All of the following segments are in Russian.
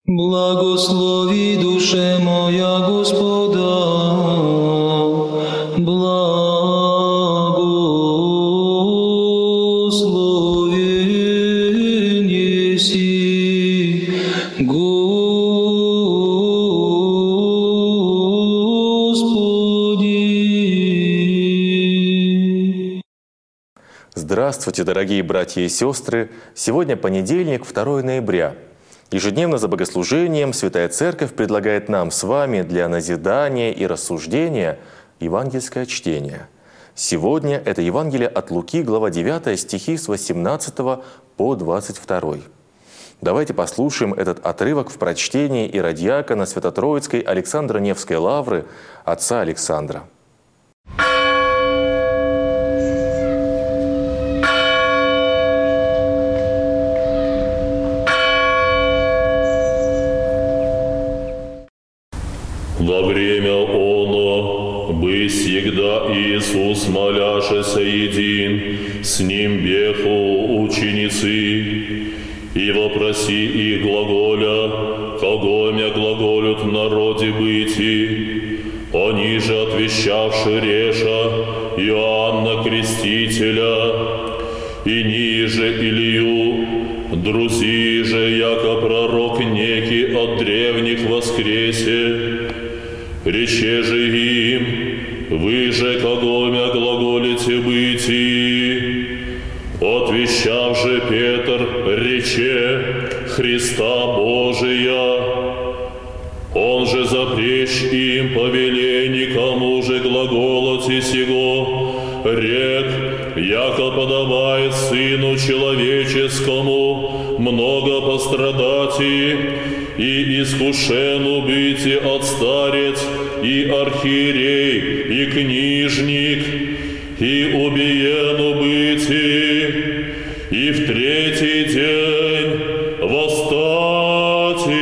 Благослови, душе моя, Господа, благословен еси, Господи. Здравствуйте, дорогие братья и сестры! Сегодня понедельник, 2 ноября. Ежедневно за богослужением Святая Церковь предлагает нам с вами для назидания и рассуждения евангельское чтение. Сегодня это Евангелие от Луки, глава 9, стихи с 18 по 22. Давайте послушаем этот отрывок в прочтении иродиакона Свято-Троицкой Александро-Невской лавры отца Александра. Во время оно, бы всегда Иисус, моляшеся един, с ним беху ученицы, и вопроси их глаголя, когомя глаголют в народе быти, они же отвещавши реша Иоанна Крестителя, и ниже Илью, друзи же, яко пророк некий от древних воскресе. Рече же им, вы же когомя глаголите быти. Отвещав же Петр, рече, Христа Божия. Он же запрещ им повелей никому же глаголоти сего, рек, яко подобает Сыну Человеческому много пострадать и искушену быть от старец, и архиерей, и книжник, и убиену быть, и в третий день восстать.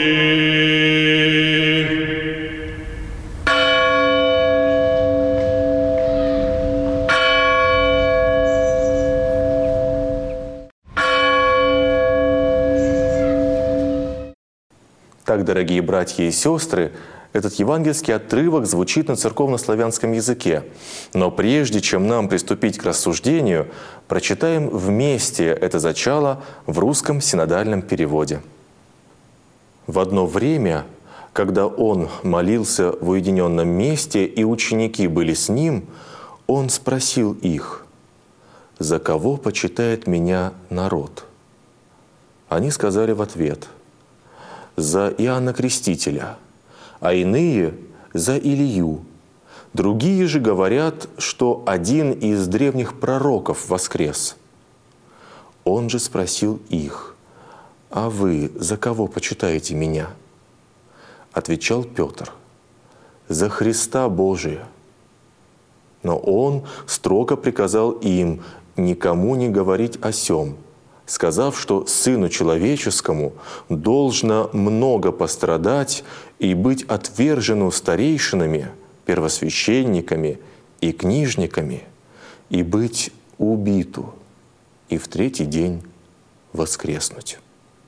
Так, дорогие братья и сестры, этот евангельский отрывок звучит на церковно-славянском языке. Но прежде чем нам приступить к рассуждению, прочитаем вместе это зачало в русском синодальном переводе. В одно время, когда он молился в уединенном месте, и ученики были с ним, он спросил их: «За кого почитает меня народ?» Они сказали в ответ: «За Иоанна Крестителя, а иные – за Илью. Другие же говорят, что один из древних пророков воскрес». Он же спросил их: «А вы за кого почитаете меня?» Отвечал Петр: «За Христа Божия». Но он строго приказал им никому не говорить о сем, сказав, что Сыну Человеческому должно много пострадать и быть отвержену старейшинами, первосвященниками и книжниками, и быть убиту, и в третий день воскреснуть.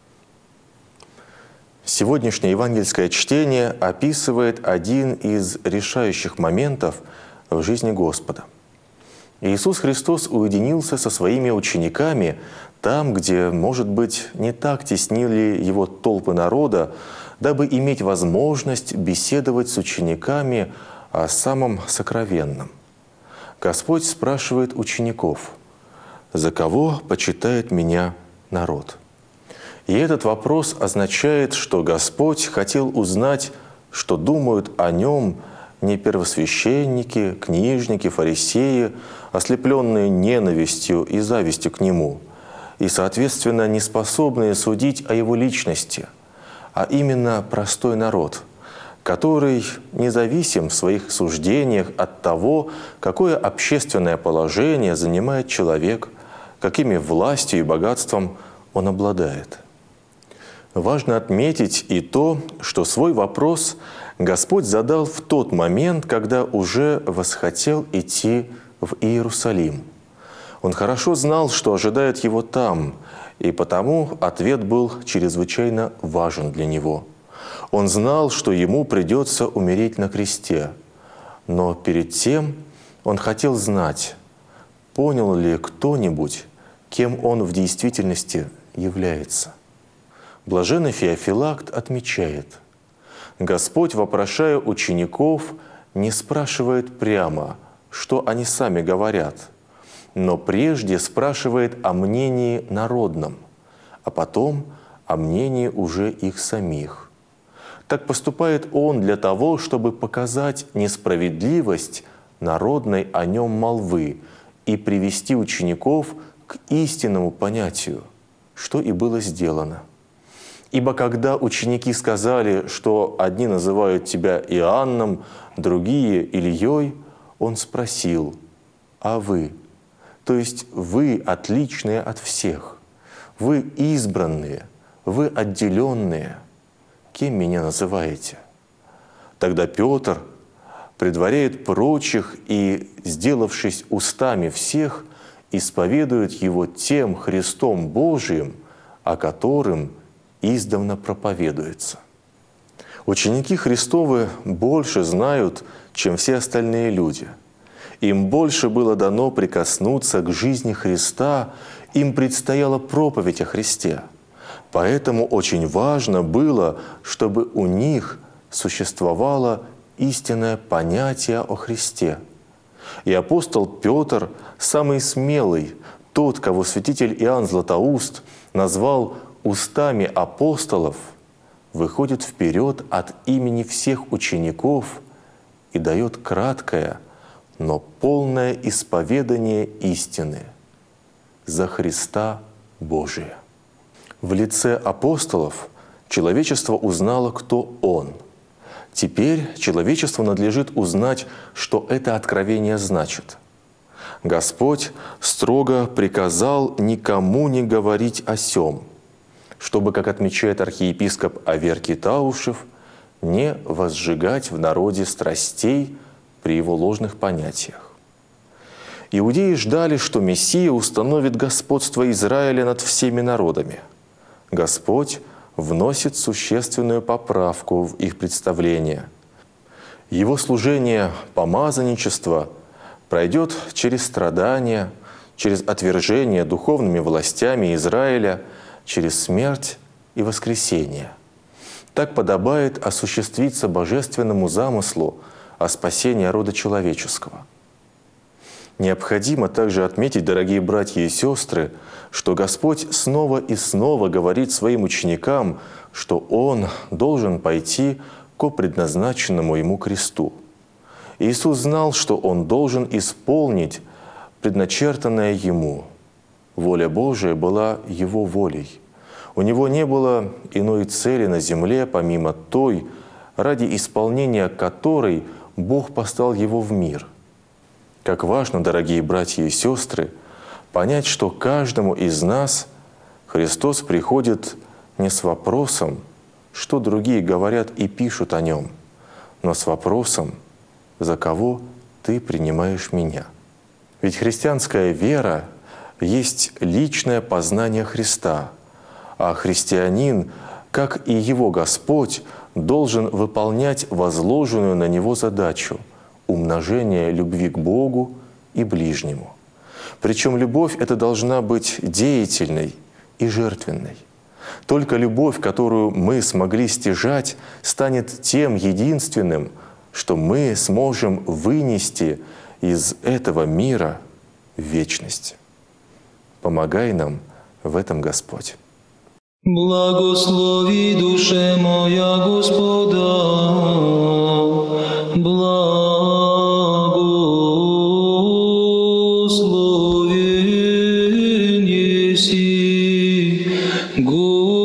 Сегодняшнее евангельское чтение описывает один из решающих моментов в жизни Господа. Иисус Христос уединился со своими учениками там, где, может быть, не так теснили его толпы народа, дабы иметь возможность беседовать с учениками о самом сокровенном. Господь спрашивает учеников: «За кого почитает меня народ?» И этот вопрос означает, что Господь хотел узнать, что думают о нем не первосвященники, книжники, фарисеи, ослепленные ненавистью и завистью к Нему, и, соответственно, не способные судить о Его личности, а именно простой народ, который независим в своих суждениях от того, какое общественное положение занимает человек, какими властью и богатством он обладает. Важно отметить и то, что свой вопрос Господь задал в тот момент, когда уже восхотел идти в Иерусалим. Он хорошо знал, что ожидает его там, и потому ответ был чрезвычайно важен для него. Он знал, что ему придется умереть на кресте, но перед тем он хотел знать, понял ли кто-нибудь, кем он в действительности является. Блаженный Феофилакт отмечает: Господь, вопрошая учеников, не спрашивает прямо, что они сами говорят, но прежде спрашивает о мнении народном, а потом о мнении уже их самих. Так поступает Он для того, чтобы показать несправедливость народной о Нем молвы и привести учеников к истинному понятию, что и было сделано. Ибо когда ученики сказали, что одни называют Тебя Иоанном, другие Ильей, Он спросил: а вы? То есть вы отличные от всех, вы избранные, вы отделенные. Кем меня называете? Тогда Петр предваряет прочих и, сделавшись устами всех, исповедует Его тем Христом Божиим, о котором издавна проповедуется. Ученики Христовы больше знают, чем все остальные люди. Им больше было дано прикоснуться к жизни Христа, им предстояла проповедь о Христе. Поэтому очень важно было, чтобы у них существовало истинное понятие о Христе. И апостол Петр, самый смелый, тот, кого святитель Иоанн Златоуст назвал устами апостолов, выходит вперед от имени всех учеников и дает краткое, но полное исповедание истины за Христа Божия. В лице апостолов человечество узнало, кто Он. Теперь человечеству надлежит узнать, что это откровение значит. Господь строго приказал никому не говорить о сем, чтобы, как отмечает архиепископ Аверкий Таушев, не возжигать в народе страстей при его ложных понятиях. Иудеи ждали, что Мессия установит господство Израиля над всеми народами. Господь вносит существенную поправку в их представление. Его служение помазанничества пройдет через страдания, через отвержение духовными властями Израиля, через смерть и воскресение. Так подобает осуществиться божественному замыслу о спасении рода человеческого. Необходимо также отметить, дорогие братья и сестры, что Господь снова и снова говорит своим ученикам, что Он должен пойти ко предназначенному Ему кресту. Иисус знал, что Он должен исполнить предначертанное Ему. Воля Божия была Его волей. У Него не было иной цели на земле, помимо той, ради исполнения которой Бог послал Его в мир. Как важно, дорогие братья и сестры, понять, что каждому из нас Христос приходит не с вопросом, что другие говорят и пишут о Нем, но с вопросом, за кого ты принимаешь меня. Ведь христианская вера есть личное познание Христа, а христианин, как и его Господь, должен выполнять возложенную на него задачу — умножение любви к Богу и ближнему. Причем любовь эта должна быть деятельной и жертвенной. Только любовь, которую мы смогли стяжать, станет тем единственным, что мы сможем вынести из этого мира в вечность. Помогай нам в этом Господь. Благослови душе моя Господа, благословен еси,